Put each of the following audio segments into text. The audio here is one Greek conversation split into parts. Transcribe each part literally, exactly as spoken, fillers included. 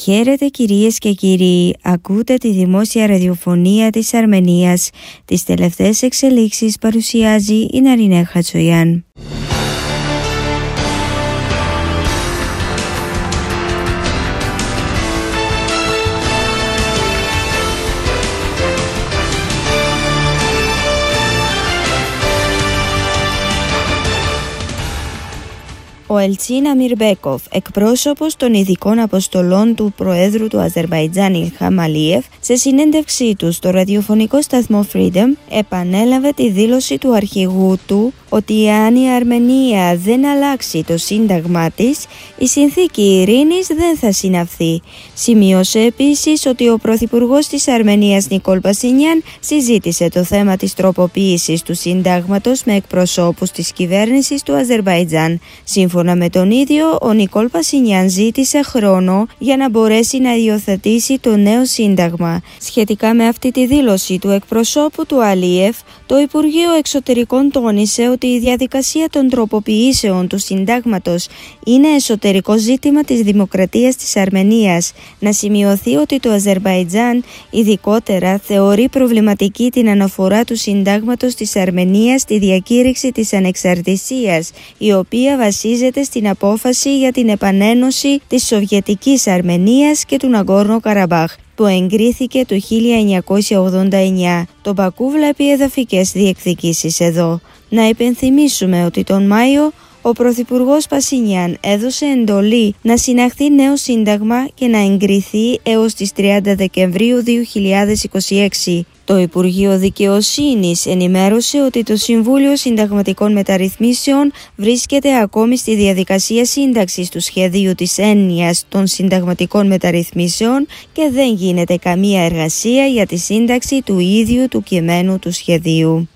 Χαίρετε κυρίες και κύριοι, ακούτε τη δημόσια ραδιοφωνία της Αρμενίας. Τις τελευταίες εξελίξεις παρουσιάζει η Ναρινέ Χατσογιάν. Ο Ελτσίν Αμιρμπέκοφ, εκπρόσωπος των ειδικών αποστολών του Προέδρου του Αζερβαϊτζάν Ιλχάμ Αλίεφ, σε συνέντευξή του στο ραδιοφωνικό σταθμό Freedom, επανέλαβε τη δήλωση του αρχηγού του ότι αν η Αρμενία δεν αλλάξει το σύνταγμά της, η συνθήκη ειρήνης δεν θα συναυθεί. Σημείωσε επίσης ότι ο Πρωθυπουργός της Αρμενίας Νικόλ Πασινιάν συζήτησε το θέμα της τροποποίησης του συντάγματος με εκπροσώπους της κυβέρνησης του Αζερβαϊτζάν. Σύμφωνα με τον ίδιο, ο Νικόλ Πασινιάν ζήτησε χρόνο για να μπορέσει να υιοθετήσει το νέο σύνταγμα. Σχετικά με αυτή τη δήλωση του εκπροσώπου του Αλίεφ, το Υπουργείο Εξωτερικών τόνισε ότι η διαδικασία των τροποποιήσεων του συντάγματος είναι εσωτερικό ζήτημα της δημοκρατίας της Αρμενίας. Να σημειωθεί ότι το Αζερβαϊτζάν ειδικότερα θεωρεί προβληματική την αναφορά του συντάγματος της Αρμενίας στη διακήρυξη της ανεξαρτησίας, η οποία βασίζεται στην απόφαση για την επανένωση της Σοβιετικής Αρμενίας και του Ναγκόρνο Καραμπάχ, που εγκρίθηκε το χίλια εννιακόσια ογδόντα εννιά. Το Μπακού βλέπει εδαφικές διεκδικήσεις εδώ. Να υπενθυμίσουμε ότι τον Μάιο ο Πρωθυπουργός Πασινιάν έδωσε εντολή να συναχθεί νέο σύνταγμα και να εγκριθεί έως τις τριάντα Δεκεμβρίου δύο χιλιάδες είκοσι έξι. Το Υπουργείο Δικαιοσύνης ενημέρωσε ότι το Συμβούλιο Συνταγματικών Μεταρρυθμίσεων βρίσκεται ακόμη στη διαδικασία σύνταξης του σχεδίου της έννοιας των συνταγματικών μεταρρυθμίσεων και δεν γίνεται καμία εργασία για τη σύνταξη του ίδιου του κειμένου του σχεδίου.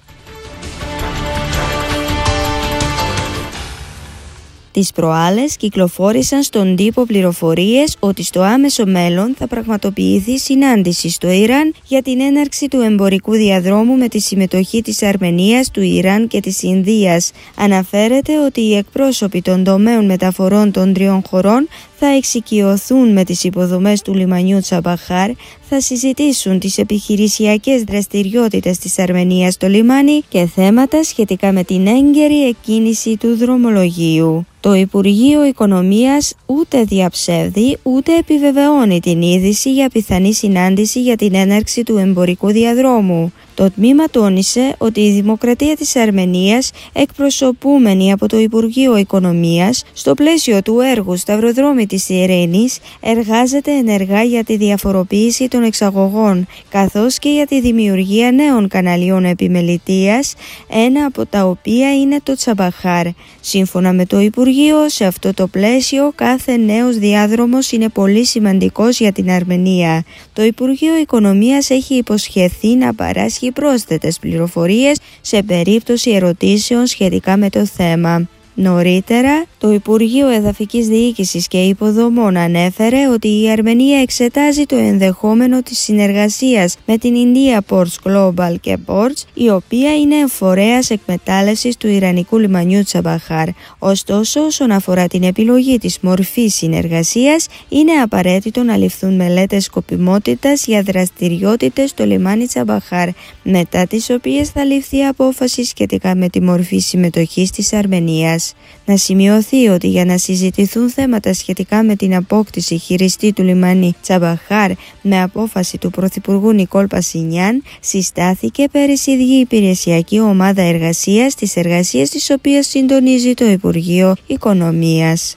Τις προάλλες κυκλοφόρησαν στον τύπο πληροφορίες ότι στο άμεσο μέλλον θα πραγματοποιηθεί συνάντηση στο Ιράν για την έναρξη του εμπορικού διαδρόμου με τη συμμετοχή της Αρμενίας, του Ιράν και της Ινδίας. Αναφέρεται ότι οι εκπρόσωποι των τομέων μεταφορών των τριών χωρών θα εξοικειωθούν με τις υποδομές του λιμανιού Τσαμπαχάρ, θα συζητήσουν τις επιχειρησιακές δραστηριότητες της Αρμενίας στο λιμάνι και θέματα σχετικά με την έγκαιρη εκκίνηση του δρομολογίου. Το Υπουργείο Οικονομίας ούτε διαψεύδει ούτε επιβεβαιώνει την είδηση για πιθανή συνάντηση για την έναρξη του εμπορικού διαδρόμου. Το τμήμα τόνισε ότι η Δημοκρατία της Αρμενίας, εκπροσωπούμενη από το Υπουργείο Οικονομίας, στο πλαίσιο του έργου Σταυροδρόμι της Ειρήνης, εργάζεται ενεργά για τη διαφοροποίηση των εξαγωγών, καθώς και για τη δημιουργία νέων καναλιών επιμελητείας, ένα από τα οποία είναι το Τσαμπαχάρ. Σύμφωνα με το Υπουργείο, σε αυτό το πλαίσιο κάθε νέος διάδρομος είναι πολύ σημαντικός για την Αρμενία. Το Υπουργείο Οικονομίας έχει υποσχεθεί να παράσχει πρόσθετες πληροφορίες σε περίπτωση ερωτήσεων σχετικά με το θέμα. Νωρίτερα, το Υπουργείο Εδαφικής Διοίκησης και Υποδομών ανέφερε ότι η Αρμενία εξετάζει το ενδεχόμενο της συνεργασίας με την India Ports Global και Ports, η οποία είναι φορέας εκμετάλλευσης του Ιρανικού λιμανιού Τσαμπαχάρ. Ωστόσο, όσον αφορά την επιλογή της μορφής συνεργασίας, είναι απαραίτητο να ληφθούν μελέτες σκοπιμότητας για δραστηριότητες στο λιμάνι Τσαμπαχάρ, μετά τις οποίες θα ληφθεί απόφαση σχετικά με τη μορφή συμμετοχής της Αρμενίας. Να σημειωθεί ότι για να συζητηθούν θέματα σχετικά με την απόκτηση χειριστή του λιμάνι Τσαμπαχάρ με απόφαση του Πρωθυπουργού Νικόλ Πασινιάν, συστάθηκε πέρυσι η υπηρεσιακή ομάδα εργασίας, τις εργασίες της οποίας συντονίζει το Υπουργείο Οικονομίας.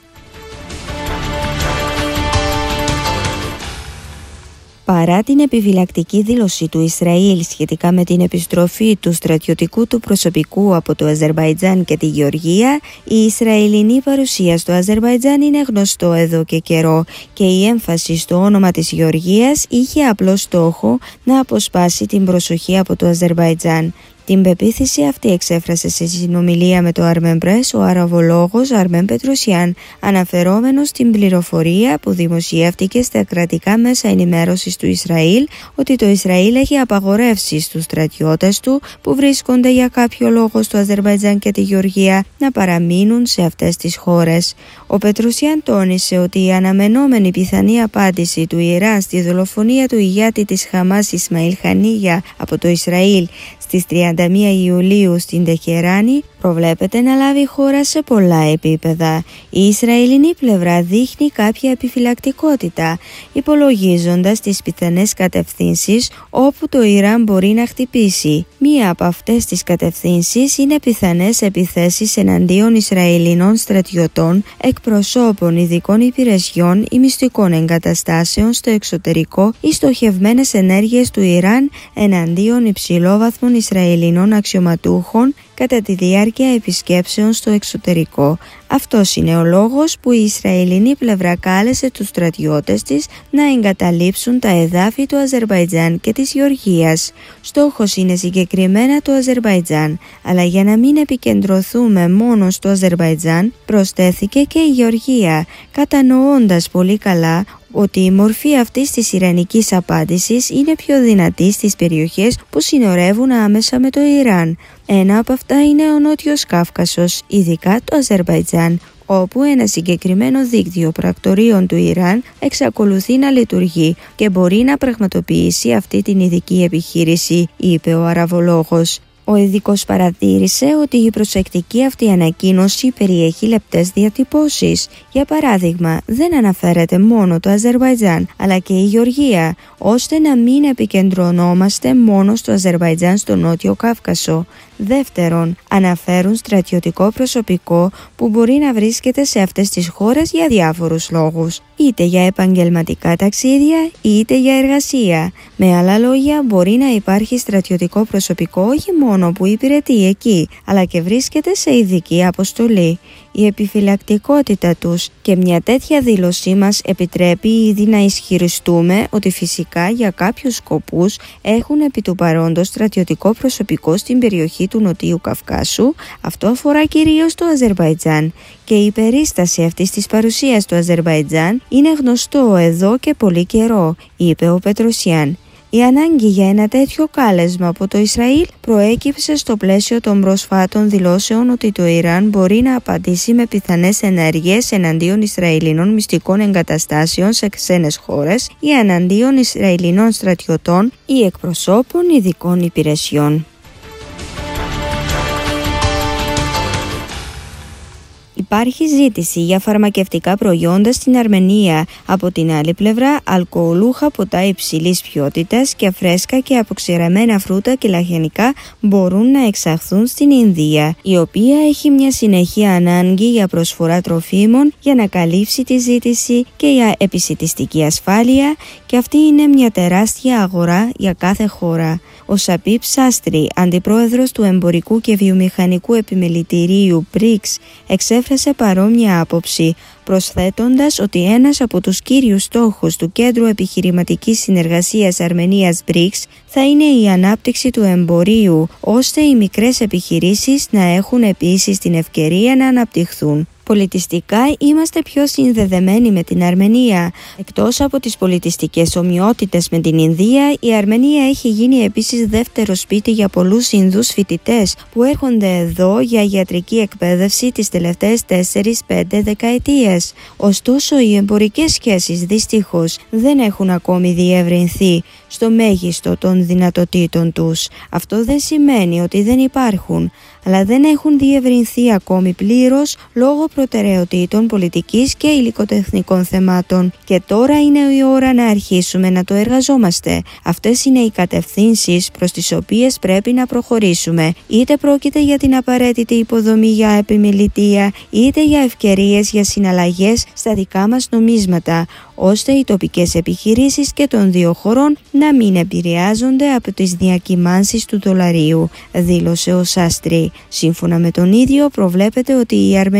Παρά την επιφυλακτική δήλωση του Ισραήλ σχετικά με την επιστροφή του στρατιωτικού του προσωπικού από το Αζερβαϊτζάν και τη Γεωργία, η Ισραηλινή παρουσία στο Αζερβαϊτζάν είναι γνωστό εδώ και καιρό και η έμφαση στο όνομα της Γεωργίας είχε απλό στόχο να αποσπάσει την προσοχή από το Αζερβαϊτζάν. Την πεποίθηση αυτή εξέφρασε σε συνομιλία με το Armen Press ο αραβολόγος Armen Petrosyan, αναφερόμενος στην πληροφορία που δημοσιεύτηκε στα κρατικά μέσα ενημέρωσης του Ισραήλ ότι το Ισραήλ έχει απαγορεύσει στους στρατιώτες του που βρίσκονται για κάποιο λόγο στο Αζερβαϊτζάν και τη Γεωργία να παραμείνουν σε αυτές τις χώρες. Ο Petrosyan τόνισε ότι η αναμενόμενη πιθανή απάντηση του Ιράν στη δολοφονία του ηγέτη της Χαμάς Ισμαήλ Χανίγια από το Ισραήλ στις τριάντα μία Ιουλίου στην Τεχεράνη προβλέπεται να λάβει χώρα σε πολλά επίπεδα. Η Ισραηλινή πλευρά δείχνει κάποια επιφυλακτικότητα, υπολογίζοντας τις πιθανές κατευθύνσεις όπου το Ιράν μπορεί να χτυπήσει. Μία από αυτές τις κατευθύνσεις είναι πιθανές επιθέσεις εναντίον Ισραηλινών στρατιωτών, εκπροσώπων ειδικών υπηρεσιών ή μυστικών εγκαταστάσεων στο εξωτερικό ή στοχευμένες ενέργειες του Ιράν εναντίον υψηλόβαθμων Ισραηλινών αξιωματούχων κατά τη διάρκεια επισκέψεων στο εξωτερικό. Αυτός είναι ο λόγος που η Ισραηλινή πλευρά κάλεσε τους στρατιώτες της να εγκαταλείψουν τα εδάφη του Αζερβαϊτζάν και της Γεωργίας. Στόχος είναι συγκεκριμένα το Αζερβαϊτζάν, αλλά για να μην επικεντρωθούμε μόνο στο Αζερβαϊτζάν, προσθέθηκε και η Γεωργία, κατανοώντας πολύ καλά ότι η μορφή αυτής της ιρανικής απάντησης είναι πιο δυνατή στις περιοχές που συνορεύουν άμεσα με το Ιράν. Ένα από αυτά είναι ο Νότιος Κάφκασος, ειδικά το Αζερβαϊτζάν, όπου ένα συγκεκριμένο δίκτυο πρακτορείων του Ιράν εξακολουθεί να λειτουργεί και μπορεί να πραγματοποιήσει αυτή την ειδική επιχείρηση, είπε ο αραβολόγος. Ο ειδικός παρατήρησε ότι η προσεκτική αυτή ανακοίνωση περιέχει λεπτές διατυπώσεις. Για παράδειγμα, δεν αναφέρεται μόνο το Αζερβαϊτζάν, αλλά και η Γεωργία, ώστε να μην επικεντρωνόμαστε μόνο στο Αζερβαϊτζάν στο Νότιο Κάφκασο. Δεύτερον, αναφέρουν στρατιωτικό προσωπικό που μπορεί να βρίσκεται σε αυτές τις χώρες για διάφορους λόγους, είτε για επαγγελματικά ταξίδια είτε για εργασία. Με άλλα λόγια, μπορεί να υπάρχει στρατιωτικό προσωπικό όχι μόνο που υπηρετεί εκεί, αλλά και βρίσκεται σε ειδική αποστολή. Η επιφυλακτικότητα τους και μια τέτοια δήλωσή μας επιτρέπει ήδη να ισχυριστούμε ότι φυσικά για κάποιους σκοπούς έχουν επί του παρόντος στρατιωτικό προσωπικό στην περιοχή του Νοτιού Καυκάσου. Αυτό αφορά κυρίως το Αζερβαϊτζάν και η περίσταση αυτής της παρουσίας του Αζερβαϊτζάν είναι γνωστό εδώ και πολύ καιρό, είπε ο Petrosyan. Η ανάγκη για ένα τέτοιο κάλεσμα από το Ισραήλ προέκυψε στο πλαίσιο των προσφάτων δηλώσεων ότι το Ιράν μπορεί να απαντήσει με πιθανές ενέργειες εναντίον Ισραηλινών μυστικών εγκαταστάσεων σε ξένες χώρες ή εναντίον Ισραηλινών στρατιωτών ή εκπροσώπων ειδικών υπηρεσιών. Υπάρχει ζήτηση για φαρμακευτικά προϊόντα στην Αρμενία. Από την άλλη πλευρά, αλκοολούχα ποτά υψηλής ποιότητας και φρέσκα και αποξηραμένα φρούτα και λαχανικά μπορούν να εξαχθούν στην Ινδία, η οποία έχει μια συνεχή ανάγκη για προσφορά τροφίμων για να καλύψει τη ζήτηση και για επισιτιστική ασφάλεια, και αυτή είναι μια τεράστια αγορά για κάθε χώρα. Ο Σαπίπ Σάστρι, αντιπρόεδρος του Εμπορικού και Βιομηχανικού Επιμελητηρίου μπρικς, εξέφρασε παρόμοια άποψη, προσθέτοντας ότι ένας από τους κύριους στόχους του Κέντρου Επιχειρηματικής Συνεργασίας Αρμενίας μπρικς θα είναι η ανάπτυξη του εμπορίου, ώστε οι μικρές επιχειρήσεις να έχουν επίσης την ευκαιρία να αναπτυχθούν. Πολιτιστικά είμαστε πιο συνδεδεμένοι με την Αρμενία. Εκτός από τις πολιτιστικές ομοιότητες με την Ινδία, η Αρμενία έχει γίνει επίσης δεύτερο σπίτι για πολλούς Ινδούς φοιτητές που έρχονται εδώ για ιατρική εκπαίδευση τις τελευταίες τέσσερις πέντε δεκαετίες. Ωστόσο, οι εμπορικές σχέσεις δυστυχώς δεν έχουν ακόμη διευρυνθεί στο μέγιστο των δυνατοτήτων τους. Αυτό δεν σημαίνει ότι δεν υπάρχουν, αλλά δεν έχουν διευρυνθεί ακόμη πλήρως λόγω προτεραιοτήτων πολιτικής και υλικοτεχνικών θεμάτων. Και τώρα είναι η ώρα να αρχίσουμε να το εργαζόμαστε. Αυτές είναι οι κατευθύνσεις προς τις οποίες πρέπει να προχωρήσουμε. Είτε πρόκειται για την απαραίτητη υποδομή για επιμελητεία, είτε για ευκαιρίες για συναλλαγές στα δικά μας νομίσματα, ώστε οι τοπικές επιχειρήσεις και των δύο χωρών να μην επηρεάζονται από τις διακυμάνσεις του δολαρίου, δήλωσε ο Σάστρι. Σύμφωνα με τον ίδιο, προβλέπεται ότι η Αρμενία μπορεί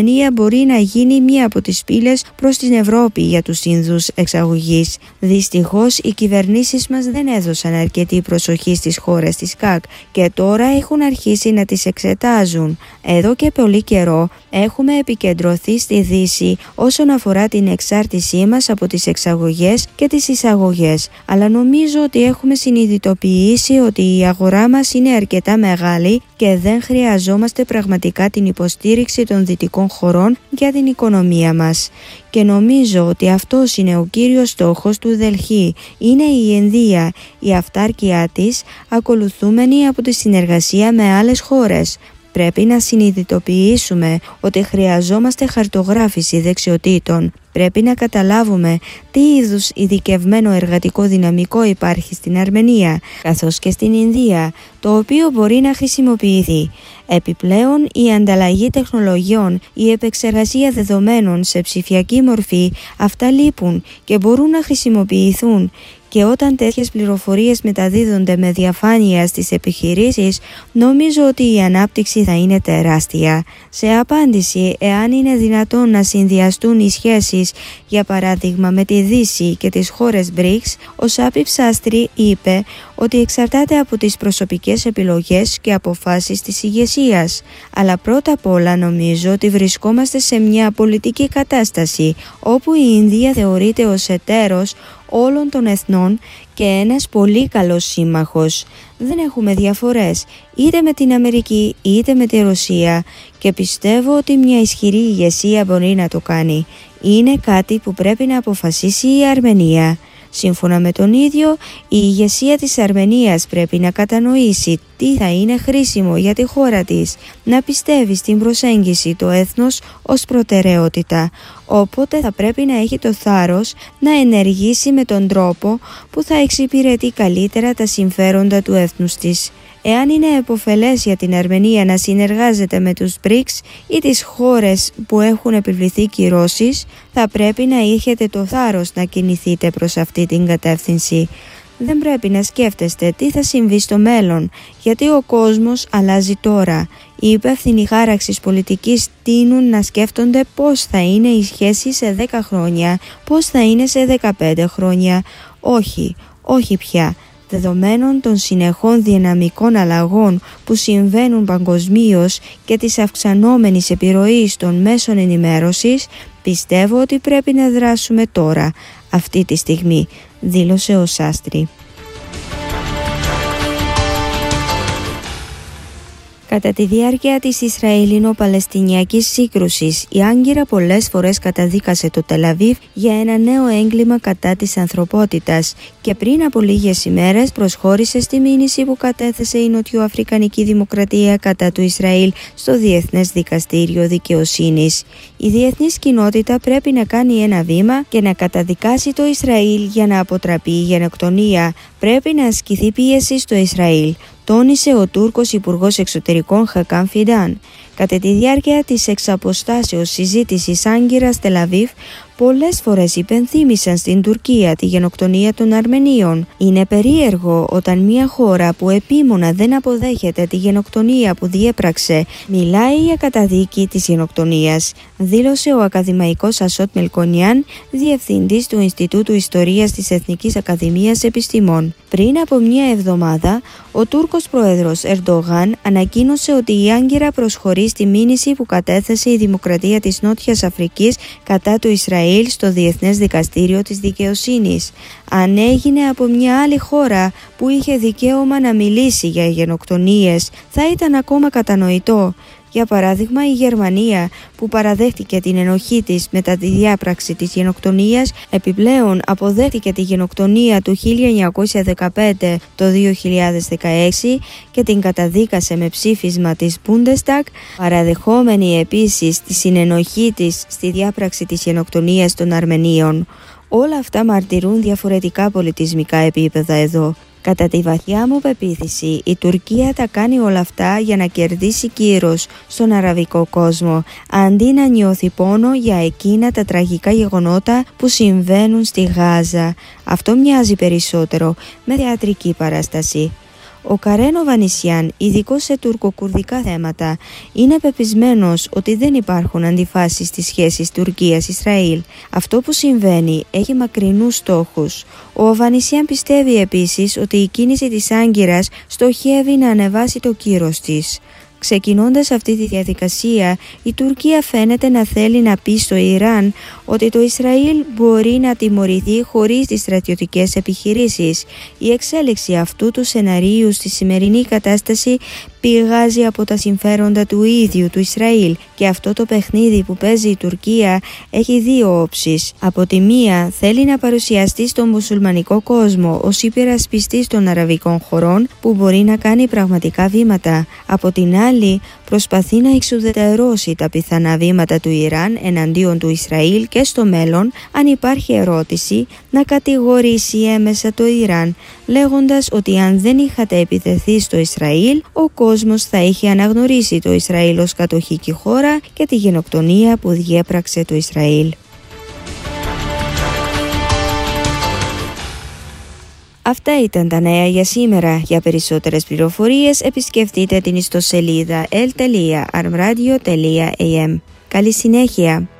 μπορεί να γίνει μία από τις πύλες προς την Ευρώπη για τους Ινδούς εξαγωγής. Δυστυχώς, οι κυβερνήσεις μας δεν έδωσαν αρκετή προσοχή στις χώρες της ΚΑΚ και τώρα έχουν αρχίσει να τις εξετάζουν. Εδώ και πολύ καιρό έχουμε επικεντρωθεί στη Δύση όσον αφορά την εξάρτησή μας από τις εξαγωγές και τις εισαγωγές, αλλά νομίζω ότι έχουμε συνειδητοποιήσει ότι η αγορά μας είναι αρκετά μεγάλη και δεν χρειαζόμαστε πραγματικά την υποστήριξη των δυτικών χωρών για την οικονομία μας. Και νομίζω ότι αυτός είναι ο κύριος στόχος του Δελχή. Είναι η Ινδία, η αυτάρκειά της, ακολουθούμενη από τη συνεργασία με άλλες χώρες. Πρέπει να συνειδητοποιήσουμε ότι χρειαζόμαστε χαρτογράφηση δεξιοτήτων. Πρέπει να καταλάβουμε τι είδους ειδικευμένο εργατικό δυναμικό υπάρχει στην Αρμενία, καθώς και στην Ινδία, το οποίο μπορεί να χρησιμοποιηθεί. Επιπλέον, η ανταλλαγή τεχνολογιών, η επεξεργασία δεδομένων σε ψηφιακή μορφή, αυτά λείπουν και μπορούν να χρησιμοποιηθούν. Και όταν τέτοιες πληροφορίες μεταδίδονται με διαφάνεια στις επιχειρήσεις, νομίζω ότι η ανάπτυξη θα είναι τεράστια. Σε απάντηση, εάν είναι δυνατόν να συνδυαστούν οι σχέσεις, για παράδειγμα με τη Δύση και τις χώρες μπρικς, ο Σάπι Ψάστρη είπε ότι εξαρτάται από τις προσωπικές επιλογές και αποφάσεις της ηγεσίας. Αλλά πρώτα απ' όλα νομίζω ότι βρισκόμαστε σε μια πολιτική κατάσταση, όπου η Ινδία θεωρείται ως εταίρος όλων των εθνών και ένας πολύ καλός σύμμαχος. Δεν έχουμε διαφορές είτε με την Αμερική είτε με τη Ρωσία και πιστεύω ότι μια ισχυρή ηγεσία μπορεί να το κάνει. Είναι κάτι που πρέπει να αποφασίσει η Αρμενία. Σύμφωνα με τον ίδιο, η ηγεσία της Αρμενίας πρέπει να κατανοήσει τι θα είναι χρήσιμο για τη χώρα της, να πιστεύει στην προσέγγιση το έθνος ως προτεραιότητα, οπότε θα πρέπει να έχει το θάρρος να ενεργήσει με τον τρόπο που θα εξυπηρετεί καλύτερα τα συμφέροντα του έθνους της. Εάν είναι επωφελές για την Αρμενία να συνεργάζεται με τους μπρικς ή τις χώρες που έχουν επιβληθεί κυρώσεις, θα πρέπει να έχετε το θάρρος να κινηθείτε προς αυτή την κατεύθυνση. Δεν πρέπει να σκέφτεστε τι θα συμβεί στο μέλλον, γιατί ο κόσμος αλλάζει τώρα. Οι υπεύθυνοι χάραξης πολιτικής τείνουν να σκέφτονται πώς θα είναι η σχέση σε δέκα χρόνια, πώς θα είναι σε δεκαπέντε χρόνια. Όχι, όχι πια. Δεδομένων των συνεχών δυναμικών αλλαγών που συμβαίνουν παγκοσμίως και της αυξανόμενης επιρροής των μέσων ενημέρωσης, πιστεύω ότι πρέπει να δράσουμε τώρα, αυτή τη στιγμή, δήλωσε ο Σάστρη. Κατά τη διάρκεια της Ισραηλινο-Παλαιστινιακής σύγκρουσης, η Άγκυρα πολλές φορές καταδίκασε το Τελ-Αβίβ για ένα νέο έγκλημα κατά της ανθρωπότητας και πριν από λίγες ημέρες προσχώρησε στη μήνυση που κατέθεσε η Νοτιοαφρικανική Δημοκρατία κατά του Ισραήλ στο Διεθνές Δικαστήριο Δικαιοσύνης. Η διεθνής κοινότητα πρέπει να κάνει ένα βήμα και να καταδικάσει το Ισραήλ για να αποτραπεί η γενοκτονία. Πρέπει να ασκηθεί πίεση στο Ισραήλ, τόνισε ο Τούρκος Υπουργός Εξωτερικών Χακάν Φιντάν. Κατά τη διάρκεια της εξαποστάσεως συζήτησης Άγκυρας Τελ-Αβίβ, πολλές φορές υπενθύμησαν στην Τουρκία τη γενοκτονία των Αρμενίων. Είναι περίεργο όταν μια χώρα που επίμονα δεν αποδέχεται τη γενοκτονία που διέπραξε μιλάει για καταδίκη της γενοκτονίας, δήλωσε ο ακαδημαϊκός Ασότ Μελκονιάν, διευθυντής του Ινστιτούτου Ιστορίας της Εθνικής Ακαδημίας Επιστημών. Πριν από μια εβδομάδα, ο Τούρκος πρόεδρος Ερντογάν ανακοίνωσε ότι η Άγκυρα προσχωρεί στη μήνυση που κατέθεσε η Δημοκρατία της Νότιας Αφρικής κατά του Ισραήλ στο Διεθνές Δικαστήριο της Δικαιοσύνης. Αν έγινε από μια άλλη χώρα που είχε δικαίωμα να μιλήσει για γενοκτονίες, θα ήταν ακόμα κατανοητό. Για παράδειγμα, η Γερμανία, που παραδέχτηκε την ενοχή της μετά τη διάπραξη της γενοκτονίας, επιπλέον αποδέχτηκε τη γενοκτονία του χίλια εννιακόσια δεκαπέντε το δύο χιλιάδες δεκαέξι και την καταδίκασε με ψήφισμα της Bundestag, παραδεχόμενη επίσης τη συνενοχή της στη διάπραξη της γενοκτονίας των Αρμενίων. Όλα αυτά μαρτυρούν διαφορετικά πολιτισμικά επίπεδα εδώ. Κατά τη βαθιά μου πεποίθηση, η Τουρκία τα κάνει όλα αυτά για να κερδίσει κύρος στον αραβικό κόσμο, αντί να νιώθει πόνο για εκείνα τα τραγικά γεγονότα που συμβαίνουν στη Γάζα. Αυτό μοιάζει περισσότερο με θεατρική παράσταση. Ο Καρέν Οβανισιάν, ειδικός σε τουρκοκουρδικά θέματα, είναι πεπισμένος ότι δεν υπάρχουν αντιφάσεις στις σχέσεις Τουρκίας-Ισραήλ. Αυτό που συμβαίνει έχει μακρινούς στόχους. Ο Οβανισιάν πιστεύει επίσης ότι η κίνηση της Άγκυρας στοχεύει να ανεβάσει το κύρος της. Ξεκινώντας αυτή τη διαδικασία, η Τουρκία φαίνεται να θέλει να πει στο Ιράν ότι το Ισραήλ μπορεί να τιμωρηθεί χωρίς τις στρατιωτικές επιχειρήσεις. Η εξέλιξη αυτού του σεναρίου στη σημερινή κατάσταση πηγάζει από τα συμφέροντα του ίδιου του Ισραήλ και αυτό το παιχνίδι που παίζει η Τουρκία έχει δύο όψεις. Από τη μία θέλει να παρουσιαστεί στον μουσουλμανικό κόσμο ως υπερασπιστής των αραβικών χωρών που μπορεί να κάνει πραγματικά βήματα. Από την άλλη προσπαθεί να εξουδετερώσει τα πιθανά βήματα του Ιράν εναντίον του Ισραήλ και στο μέλλον, αν υπάρχει ερώτηση, να κατηγορήσει έμεσα το Ιράν, λέγοντας ότι αν δεν είχατε επιτεθεί στο Ισραήλ, ο κόσμος θα είχε αναγνωρίσει το Ισραήλ ως κατοχική χώρα και τη γενοκτονία που διέπραξε το Ισραήλ. Αυτά ήταν τα νέα για σήμερα. Για περισσότερες πληροφορίες επισκεφτείτε την ιστοσελίδα ελ τελεία αρμ ράδιο τελεία έι εμ. Καλή συνέχεια!